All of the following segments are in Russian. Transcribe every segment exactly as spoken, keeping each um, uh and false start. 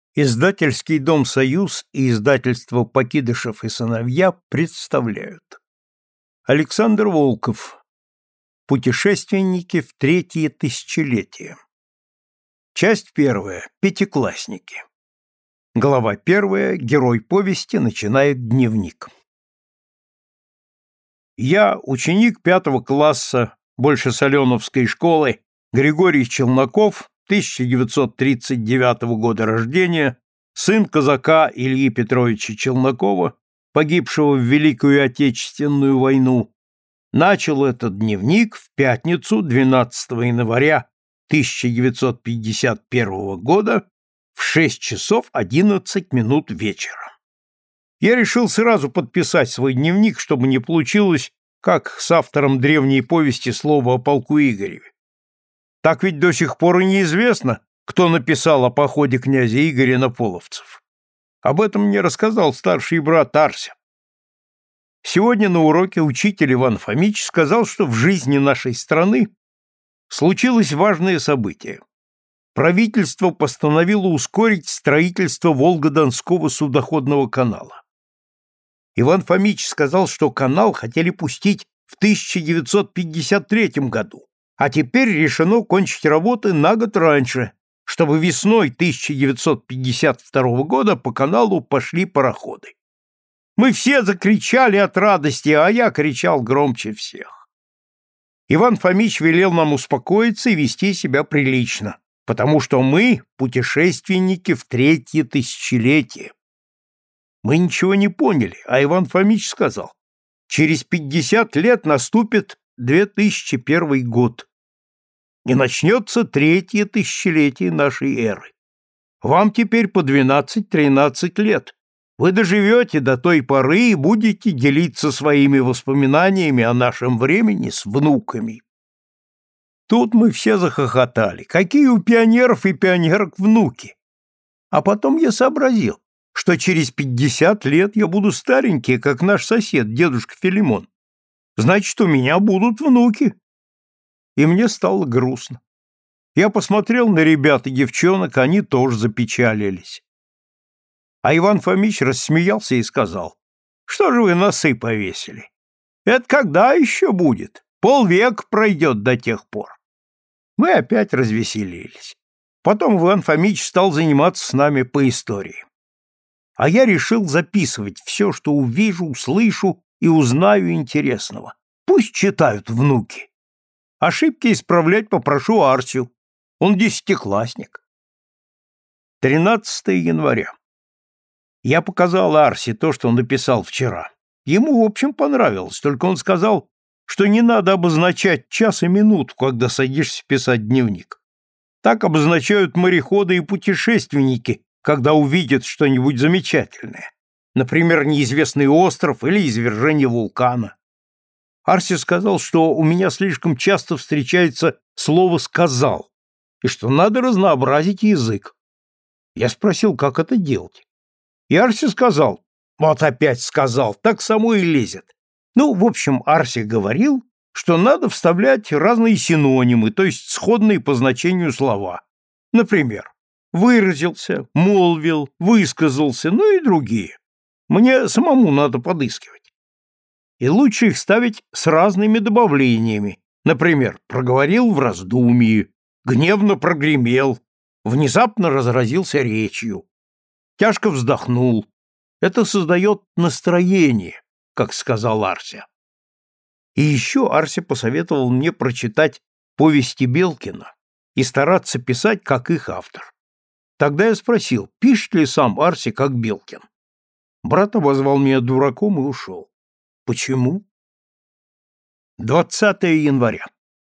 Издательский дом «Союз» и издательство «Покидышев и сыновья» представляют. Александр Волков. Путешественники в третье тысячелетие. Часть первая. Пятиклассники. Глава первая. Герой повести начинает дневник. Я, ученик пятого класса Большесоленовской школы, Григорий Челноков, тысяча девятьсот тридцать девятого года рождения, сын казака Ильи Петровича Челнокова, погибшего в Великую Отечественную войну, начал этот дневник в пятницу двенадцатого января тысяча девятьсот пятьдесят первого года в шесть часов одиннадцать минут вечера. Я решил сразу подписать свой дневник, чтобы не получилось, как с автором древней повести «Слово о полку Игореве». Так ведь до сих пор и неизвестно, кто написал о походе князя Игоря на половцев. Об этом мне рассказал старший брат Арся. Сегодня на уроке учитель Иван Фомич сказал, что в жизни нашей страны случилось важное событие. Правительство постановило ускорить строительство Волго-Донского судоходного канала. Иван Фомич сказал, что канал хотели пустить в тысяча девятьсот пятьдесят третьем году. А теперь решено кончить работы на год раньше, чтобы весной тысяча девятьсот пятьдесят второго года по каналу пошли пароходы. Мы все закричали от радости, а я кричал громче всех. Иван Фомич велел нам успокоиться и вести себя прилично, потому что мы путешественники в третье тысячелетие. Мы ничего не поняли, а Иван Фомич сказал: через пятьдесят лет наступит две тысячи первый год. И начнется третье тысячелетие нашей эры. Вам теперь по двенадцать-тринадцать лет. Вы доживете до той поры и будете делиться своими воспоминаниями о нашем времени с внуками. Тут мы все захохотали. Какие у пионеров и пионерок внуки? А потом я сообразил, что через пятьдесят лет я буду старенький, как наш сосед, дедушка Филимон. Значит, у меня будут внуки. И мне стало грустно. Я посмотрел на ребят и девчонок, они тоже запечалились. А Иван Фомич рассмеялся и сказал: что же вы носы повесили? Это когда еще будет? Полвека пройдет до тех пор. Мы опять развеселились. Потом Иван Фомич стал заниматься с нами по истории. А я решил записывать все, что увижу, услышу и узнаю интересного. Пусть читают внуки. Ошибки исправлять попрошу Арсю. Он десятиклассник. тринадцатого января. Я показал Арсе то, что он написал вчера. Ему, в общем, понравилось, только он сказал, что не надо обозначать час и минуту, когда садишься писать дневник. Так обозначают мореходы и путешественники, когда увидят что-нибудь замечательное. Например, неизвестный остров или извержение вулкана. Арси сказал, что у меня слишком часто встречается слово «сказал», и что надо разнообразить язык. Я спросил, как это делать. И Арси сказал: вот опять сказал, так само и лезет. Ну, в общем, Арси говорил, что надо вставлять разные синонимы, то есть сходные по значению слова. Например, выразился, молвил, высказался, ну и другие. Мне самому надо подыскивать. И лучше их ставить с разными добавлениями. Например, проговорил в раздумье, гневно прогремел, внезапно разразился речью, тяжко вздохнул. Это создает настроение, как сказал Арся. И еще Арся посоветовал мне прочитать повести Белкина и стараться писать, как их автор. Тогда я спросил, пишет ли сам Арси, как Белкин. Брат обозвал меня дураком и ушел. Почему? двадцатого января.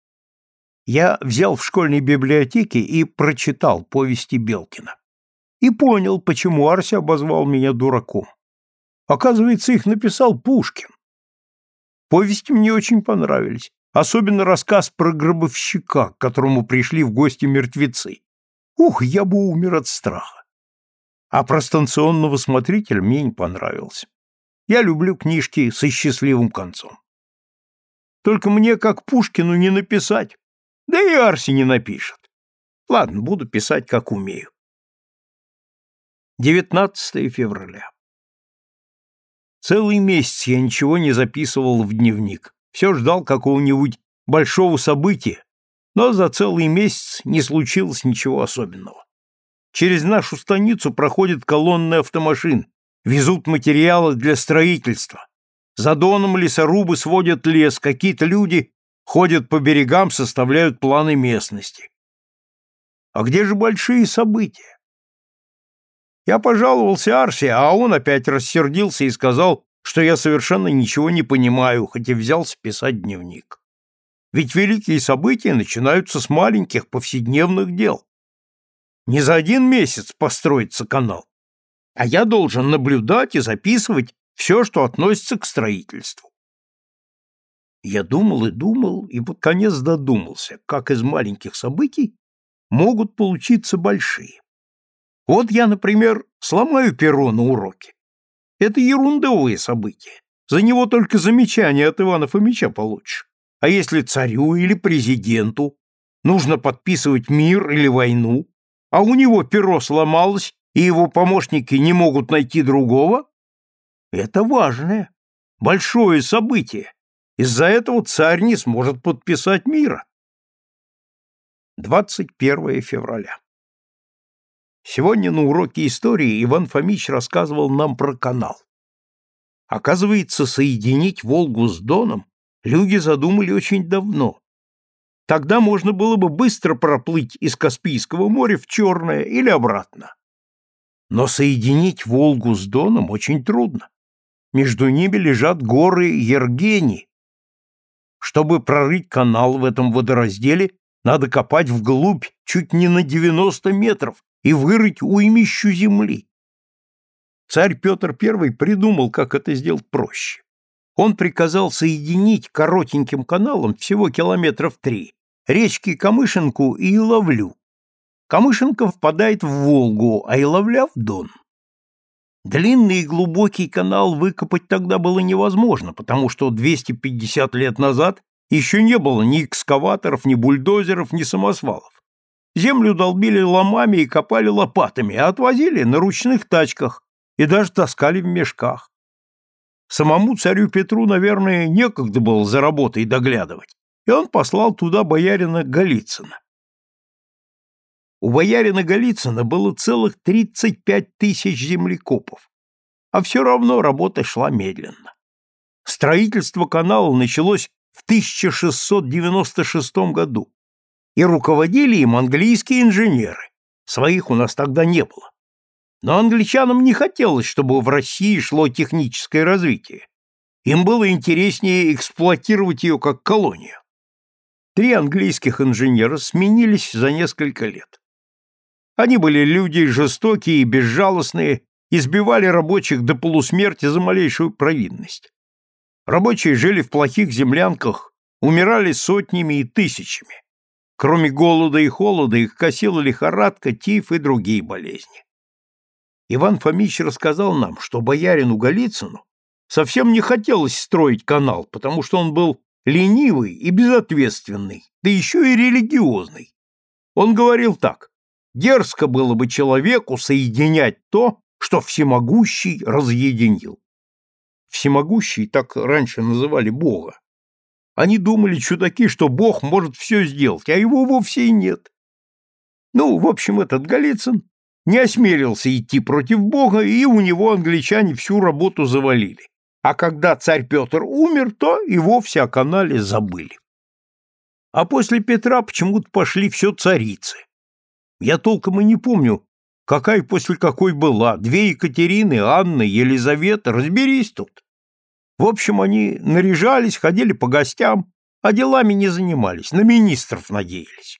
Я взял в школьной библиотеке и прочитал повести Белкина. И понял, почему Арси обозвал меня дураком. Оказывается, их написал Пушкин. Повести мне очень понравились, особенно рассказ про гробовщика, к которому пришли в гости мертвецы. Ух, я бы умер от страха. А про станционного смотрителя мне не понравился. Я люблю книжки со счастливым концом. Только мне, как Пушкину, не написать. Да и Арси не напишет. Ладно, буду писать, как умею. девятнадцатое февраля. Целый месяц я ничего не записывал в дневник. Все ждал какого-нибудь большого события, но за целый месяц не случилось ничего особенного. Через нашу станицу проходят колонны автомашин, везут материалы для строительства. За доном лесорубы сводят лес, какие-то люди ходят по берегам, составляют планы местности. А где же большие события? Я пожаловался Арсе, а он опять рассердился и сказал, что я совершенно ничего не понимаю, хоть и взялся писать дневник. Ведь великие события начинаются с маленьких повседневных дел. Не за один месяц построится канал, а я должен наблюдать и записывать все, что относится к строительству. Я думал и думал, и под конец додумался, как из маленьких событий могут получиться большие. Вот я, например, сломаю перо на уроке. Это ерундовые события. За него только замечание от Ивана Фомича получишь. А если царю или президенту нужно подписывать мир или войну, а у него перо сломалось, и его помощники не могут найти другого, это важное, большое событие. Из-за этого царь не сможет подписать мира. двадцать первое февраля. Сегодня на уроке истории Иван Фомич рассказывал нам про канал. Оказывается, соединить Волгу с Доном люди задумали очень давно. Тогда можно было бы быстро проплыть из Каспийского моря в Черное или обратно. Но соединить Волгу с Доном очень трудно. Между ними лежат горы Ергени. Чтобы прорыть канал в этом водоразделе, надо копать вглубь чуть не на девяносто метров и вырыть уймищу земли. Царь Петр Первый придумал, как это сделать проще. Он приказал соединить коротеньким каналом всего километров три речки Камышинку и Иловлю. Камышинка впадает в Волгу, а Иловля — в Дон. Длинный и глубокий канал выкопать тогда было невозможно, потому что двести пятьдесят лет назад еще не было ни экскаваторов, ни бульдозеров, ни самосвалов. Землю долбили ломами и копали лопатами, а отвозили на ручных тачках и даже таскали в мешках. Самому царю Петру, наверное, некогда было за работой доглядывать, и он послал туда боярина Голицына. У боярина Голицына было целых тридцать пять тысяч землекопов, а все равно работа шла медленно. Строительство канала началось в тысяча шестьсот девяносто шестом году, и руководили им английские инженеры, своих у нас тогда не было. Но англичанам не хотелось, чтобы в России шло техническое развитие. Им было интереснее эксплуатировать ее как колонию. Три английских инженера сменились за несколько лет. Они были люди жестокие и безжалостные, избивали рабочих до полусмерти за малейшую провинность. Рабочие жили в плохих землянках, умирали сотнями и тысячами. Кроме голода и холода их косила лихорадка, тиф и другие болезни. Иван Фомич рассказал нам, что боярину Голицыну совсем не хотелось строить канал, потому что он был ленивый и безответственный, да еще и религиозный. Он говорил так: дерзко было бы человеку соединять то, что всемогущий разъединил. Всемогущий так раньше называли Бога. Они думали, чудаки, что Бог может все сделать, а его вовсе и нет. Ну, в общем, этот Голицын не осмелился идти против Бога, и у него англичане всю работу завалили. А когда царь Петр умер, то и вовсе о канале забыли. А после Петра почему-то пошли все царицы. Я толком и не помню, какая после какой была. Две Екатерины, Анна, Елизавета, разберись тут. В общем, они наряжались, ходили по гостям, а делами не занимались, на министров надеялись.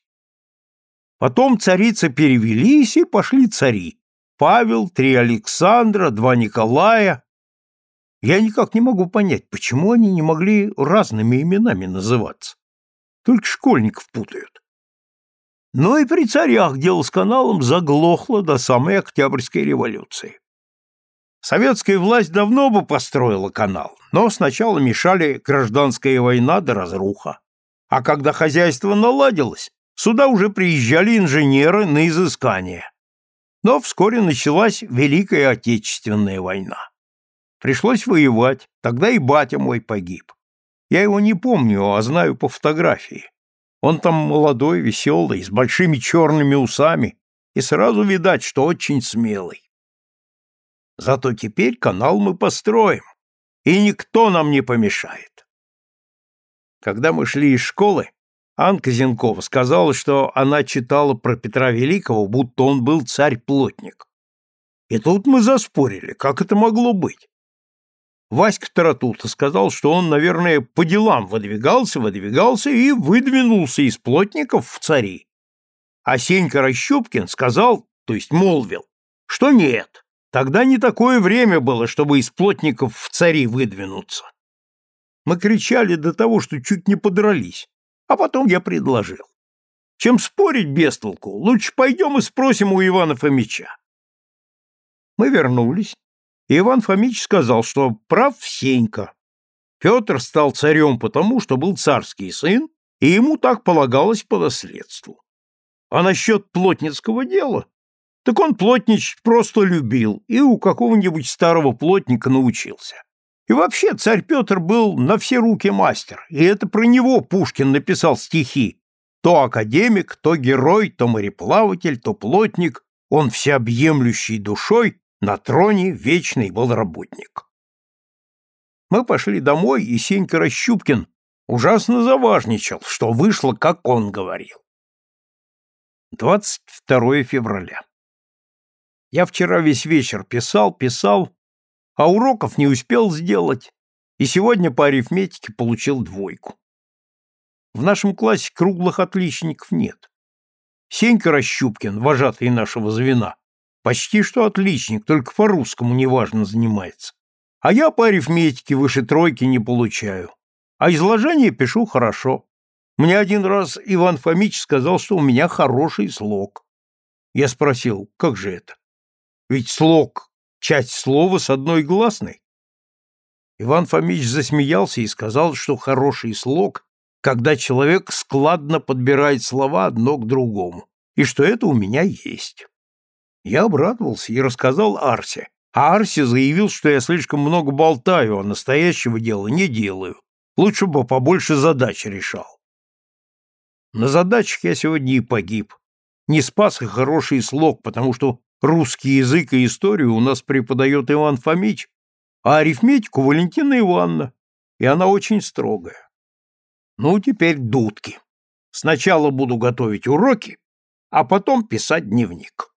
Потом царицы перевелись, и пошли цари. Павел, три Александра, два Николая. Я никак не могу понять, почему они не могли разными именами называться. Только школьников путают. Но и при царях дело с каналом заглохло до самой Октябрьской революции. Советская власть давно бы построила канал, но сначала мешали гражданская война да разруха. А когда хозяйство наладилось, сюда уже приезжали инженеры на изыскания. Но вскоре началась Великая Отечественная война. Пришлось воевать, тогда и батя мой погиб. Я его не помню, а знаю по фотографии. Он там молодой, веселый, с большими черными усами, и сразу видать, что очень смелый. Зато теперь канал мы построим, и никто нам не помешает. Когда мы шли из школы, Анка Зенкова сказала, что она читала про Петра Великого, будто он был царь-плотник. И тут мы заспорили, как это могло быть. Васька Таратута сказал, что он, наверное, по делам выдвигался, выдвигался и выдвинулся из плотников в цари. А Сенька Рощупкин сказал, то есть молвил, что нет, тогда не такое время было, чтобы из плотников в цари выдвинуться. Мы кричали до того, что чуть не подрались, а потом я предложил. Чем спорить без толку, лучше пойдем и спросим у Ивана Фомича. Мы вернулись. И Иван Фомич сказал, что прав Сенька. Петр стал царем потому, что был царский сын, и ему так полагалось по наследству. А насчет плотницкого дела, так он плотнич просто любил и у какого-нибудь старого плотника научился. И вообще царь Петр был на все руки мастер, и это про него Пушкин написал стихи. То академик, то герой, то мореплаватель, то плотник, он всеобъемлющий душой, на троне вечный был работник. Мы пошли домой, и Сенька Рощупкин ужасно заважничал, что вышло, как он говорил. двадцать второе февраля. Я вчера весь вечер писал, писал, а уроков не успел сделать, и сегодня по арифметике получил двойку. В нашем классе круглых отличников нет. Сенька Рощупкин, вожатый нашего звена, почти что отличник, только по-русскому неважно занимается. А я по арифметике выше тройки не получаю. А изложение пишу хорошо. Мне один раз Иван Фомич сказал, что у меня хороший слог. Я спросил, как же это? Ведь слог — часть слова с одной гласной. Иван Фомич засмеялся и сказал, что хороший слог, когда человек складно подбирает слова одно к другому, и что это у меня есть. Я обрадовался и рассказал Арсе, а Арсе заявил, что я слишком много болтаю, а настоящего дела не делаю. Лучше бы побольше задач решал. На задачах я сегодня и погиб. Не спас и хороший слог, потому что русский язык и историю у нас преподает Иван Фомич, а арифметику Валентина Ивановна, и она очень строгая. Ну, теперь дудки. Сначала буду готовить уроки, а потом писать дневник.